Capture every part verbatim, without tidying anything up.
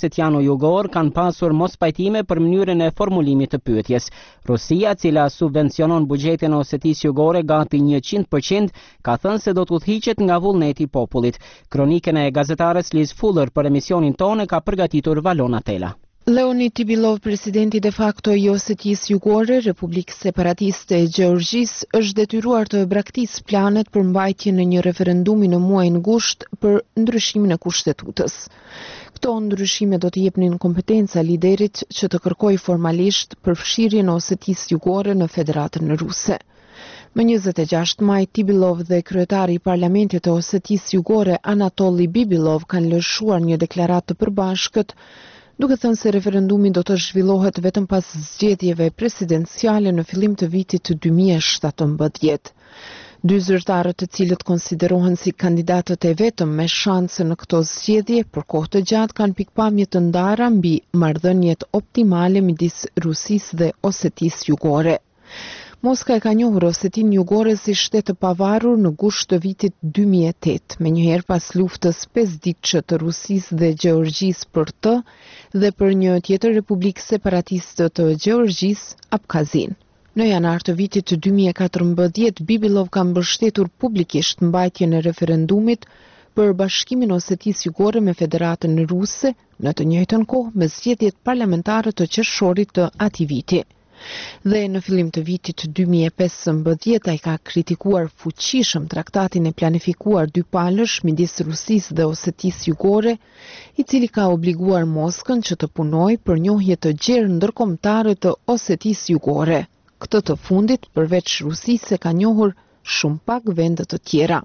Osetiano Jugor kanë pasur mos pajtime për mënyrën e formulimit të pyetjes. Rusia, cila subvencionon buxhetin e Osetisë Jugore gati njëqind përqind, ka thënë se do të udhëhiqet nga vullneti i popullit. Kronikën e gazetares Liz Fuller për emisionin tonë ka përgatitur Valona Tela. Leonid Tibilov, presidenti de facto i Osetisë Jugore, Republikës Separatiste e Gjeorgjisë, është detyruar të braktisë planet për mbajtjen në një referendumi në muajin gusht për ndryshimin e kushtetutës. Këto ndryshime do të jepnin kompetenca liderit që të kërkojë formalisht përfshirjen e Osetisë Jugore në Federatën Ruse. Më njëzet e gjashtë maj, Tibilov dhe kryetari i parlamentit të Osetisë Jugore, Anatoli Bibilov, kanë lëshuar një deklaratë të përbashkët, duke thënë se referendumi do të zhvillohet vetëm pas zgjedhjeve presidenciale në fillim të vitit dy mijë e shtatëmbëdhjetë. Dy zyrtarët të cilët konsiderohen si kandidatët e vetëm me shanse në këto zgjedhje për kohë të gjatë kanë pikpamje të ndara mbi marrëdhëniet optimale midis Rusisë dhe Osetisë Jugore. Moska e ka njohur Osetinë Jugore si shtet të pavarur në gusht të vitit dy mijë e tetë, menjëherë pas luftës pesëditëshe të Rusisë dhe Gjeorgjisë për të dhe për një tjetër republikë separatiste të Gjeorgjisë, Abkazin. Në janar të vitit dy mijë e katërmbëdhjetë, Bibilov ka mbështetur publikisht mbajtjen e referendumit për bashkimin e Osetisë Jugore me Federatën Ruse, në të njëjtën kohë me zgjedhjet parlamentare të qershorit të atij viti. Dhe në fillim të vitit dy mijë e pesëmbëdhjetë ai ka kritikuar fuqishëm traktatin e planifikuar dypalësh midis Rusisë dhe Osetisë Jugore, i cili ka obliguar Moskën që të punojë për njohje të gjerë ndërkombëtare të Osetisë Jugore. Këtë të fundit, përveç Rusisë, ka njohur shumë pak vende të tjera.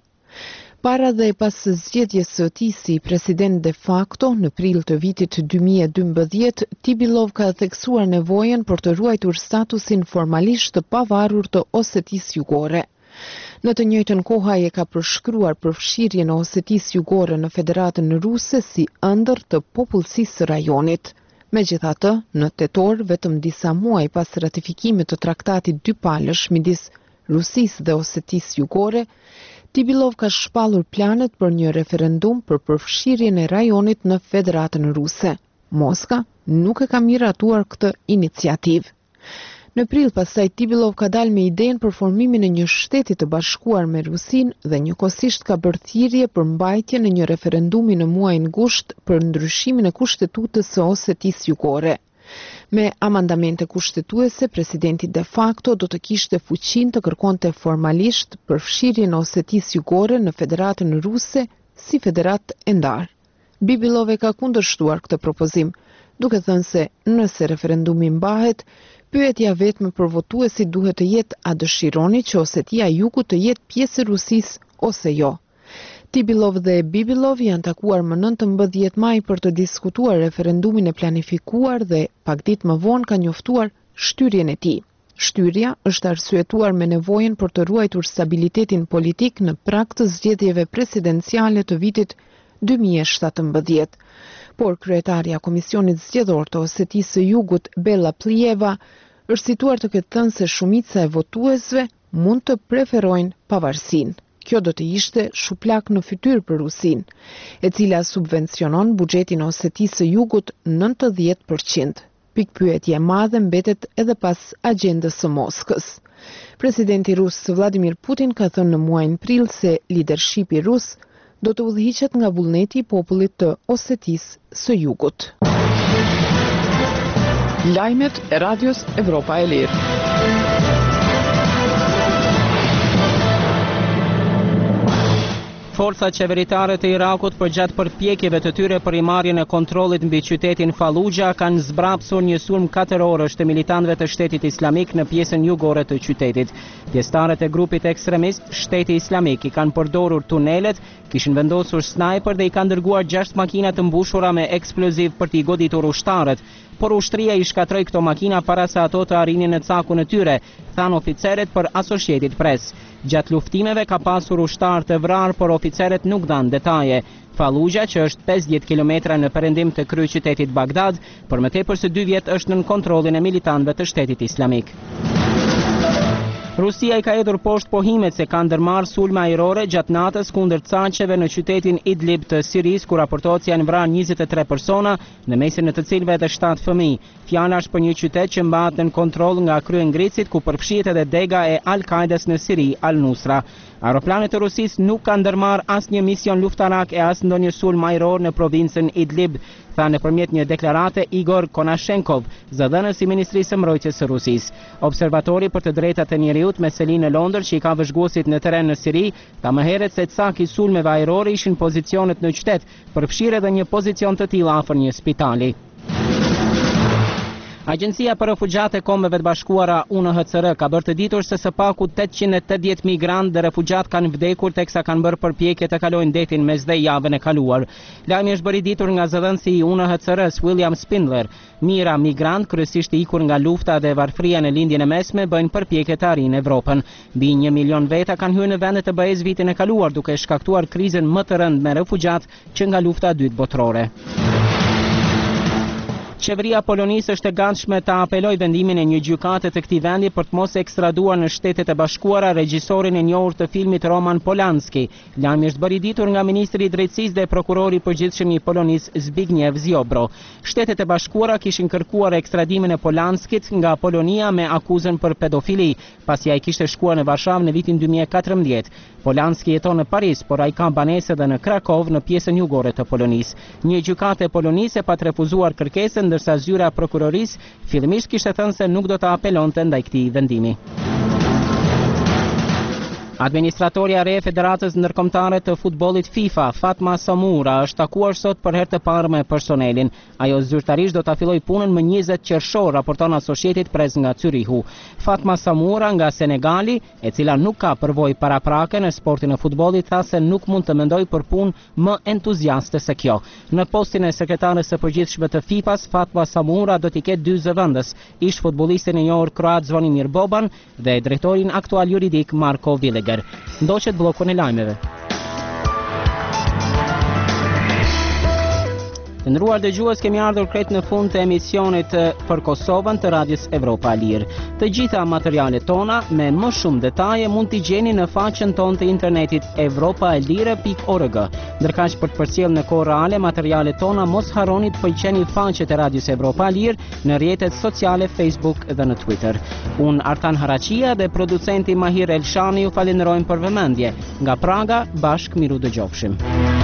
Para dhe pas zgjedhjes së tij si president de facto në prill të vitit dy mijë e dymbëdhjetë, Tibilov ka theksuar nevojën për të ruajtur statusin formalisht të pavarur të Osetisë Jugore. Në të njëjtën kohë ai e ka përshkruar përfshirjen e Osetisë Jugore në Federatën Ruse si ëndër të popullsisë së rajonit. Megjithatë, në tetor, vetëm disa muaj pas ratifikimit të traktatit dypalësh midis Rusisë dhe Osetisë Jugore, Tibilov ka shpallur planet për një referendum për përfshirjen e rajonit në Federatën Ruse. Moska nuk e ka miratuar këtë iniciativë. Në prill pastaj Tibilov ka dalë me idenë për formimin e një shteti të bashkuar me Rusinë dhe njëkohësisht ka bërë thirrje për mbajtjen e një referendumi në muajin gusht për ndryshimin e kushtetutës së Osetisë Jugore. Me amandamente kushtetuese, presidenti de facto do të kishte fuqinë të kërkonte formalisht përfshirjen e Osetisë Jugore në Federatën Ruse si federat e ndarë. Bibilov e ka kundërshtuar këtë propozim, duke thënë se nëse referendumi mbahet, pyetja vetme për votuesit duhet të jetë a dëshironi që Osetia e Jugut të jetë pjesë e Rusisë ose jo. Tibilov dhe Bibilov janë takuar më nëntëmbëdhjetë maj për të diskutuar referendumin e planifikuar dhe pak ditë më vonë ka njoftuar shtyrjen e tij. Shtyrja është arsyetuar me nevojën për të ruajtur stabilitetin politik në prag të zgjedhjeve presidenciale të vitit dy mijë e shtatëmbëdhjetë. Por kryetaria e Komisionit Zgjedhor të Osetisë së Jugut, Bella Plieva, është situar të ketë thënë se shumica e votuesve mund të preferojnë pavarësinë. Kjo do të ishte shuplak në fytyrë për Rusinë, e cila subvencionon buxhetin e Osetisë së Jugut nëntëdhjetë përqind. Pikpyetje e madhe mbetet edhe pas agjendës së Moskës. Presidenti rus Vladimir Putin ka thënë në muajin prill se lidershipi rus do të udhëhiqet nga vullneti i popullit të Osetisë së Jugut. Lajmet e Radios Evropa e Lirë. Forcat qeveritare të Irakut përgjatë përpjekjeve të tyre për marrjen e kontrollit mbi qytetin Fallujah kanë zbrapsur një sulm katër orësh të militantëve të Shtetit Islamik në pjesën jugore të qytetit. Pjesëtarët e grupit ekstremist Shteti Islamik i kanë përdorur tunelet, kishin vendosur snajper dhe i kanë dërguar gjashtë makina të mbushura me eksploziv për t'i goditur ushtarët, por ushtria i shkatroi këto makina para se ato të arrinin në cakun e tyre, than oficerët për Associated Press. Gjatë luftimeve ka pasur ushtar të vrarë, por oficerët nuk dhanë detaje. Fallujah, që është pesëdhjetë kilometra në perëndim të kryeqytetit Bagdad, për më tepër se dy vjet është nën kontrollin e militantëve të Shtetit Islamik. Rusia i ka hedhur poshtë pohimet se ka ndërmarrë sulme ajrore gjatë natës kundër Çançeve në qytetin Idlib të Sirisë, ku raportohet se janë vrarë njëzet e tre persona, në mesin e të cilëve edhe shtatë fëmijë. Fjala është për një qytet që mbahet në kontroll nga kryengritësit, ku përfshihet edhe dega e Al-Kaidas në Siri, Al-Nusra. Aeroplanet e Rusisë nuk kanë ndërmarrë asnjë mision luftarak e as ndonjë sulm ajror në provincën Idlib, tha nëpërmjet një deklarate Igor Konashenkov, zëdhënës i Ministrisë së Mbrojtjes së Rusisë. Observatori për të drejtat e njeriut me seli në Londër, që i ka vëzhguesit në teren në Siri, tha më herët se cak i sulmeve ajrore ishin pozicionet në qytet, përfshirë edhe një pozicion të tillë afër një spitali. Agjencia për Refugjat e Kombeve të Bashkuara U N H C R ka bërë të ditur se së paku tetëqind e tetëdhjetë migrantë dhe refugjat kanë vdekur teksa kanë bërë përpjekje të kalojnë detin Mesdhej javën e kaluar. Lajmi është bërë i ditur nga zëdhënësi i U N H C R-s William Spindler. Mijëra migrantë, kryesisht i ikur nga lufta dhe varfëria në lindjen e mesme, bëjnë përpjekje të arrijnë Evropën. Mbi një milion veta kanë hyrë në vendet e B E-s vitin e kaluar, duke shkaktuar krizën më të rëndë me refugjat që nga lufta e dytë botërore. Qeveria Polonisë është e gatshme ta apeloj vendimin e një gjykate të këtij vendi për të mos ekstraduar në Shtetet e Bashkuara regjisorin e njohur të filmit Roman Polanski. Lajmi është bërë i ditur nga ministri i drejtësisë dhe prokurori i përgjithshëm i Polonisë Zbigniew Ziobro. Shtetet e Bashkuara kishin kërkuar ekstradimin e Polanskit nga Polonia me akuzën për pedofili, pasi ai kishte shkuar në Varshavë në vitin dy mijë e katërmbëdhjetë. Polanski jeton në Paris, por ai ka banesë edhe në Krakov, në pjesën jugore të Polonisë. Një gjykate polonise pa të refuzuar kërkesën, ndërsa zyra e prokurorisë fillimisht kishte thënë se nuk do të apelonte ndaj këtij vendimi. Administratorja re e Federatës Ndërkombëtare të Futbollit FIFA, Fatma Samoura, është takuar sot për herë të parë me personelin. Ajo zyrtarisht do ta fillojë punën më njëzet qershor, raporton Associated Press nga Zürichu. Fatma Samoura nga Senegali, e cila nuk ka përvojë paraprake në sportin e futbollit, tha se nuk mund të mendojë për punë më entuziaste se kjo. Në postin e sekretares së përgjithshme të FIFA-s, Fatma Samoura do t'i ketë dy zëvendës, ish futbollistin e njohur kroat Zvonimir Boban dhe drejtorin aktual juridik Marko Villeg. Ndoqet bllokun e lajmeve. Të nderuar dëgjues, kemi ardhur krejt në fund të emisionit për Kosovën të Radios Evropa e Lirë. Të gjitha materialet tona me më shumë detaje mund t'i gjeni në faqen tonë të internetit evropa e lire pikë org. Ndërkaq për të përcjellë në kohë reale materialet tona, mos harroni të pëlqeni faqet e Radios Evropa e Lirë në rrjetet sociale Facebook dhe në Twitter. Unë Artan Haraqia dhe producenti Mahir Elshani ju falenderojmë për vëmendje. Nga Praga, bashkë miru dëgjofshim.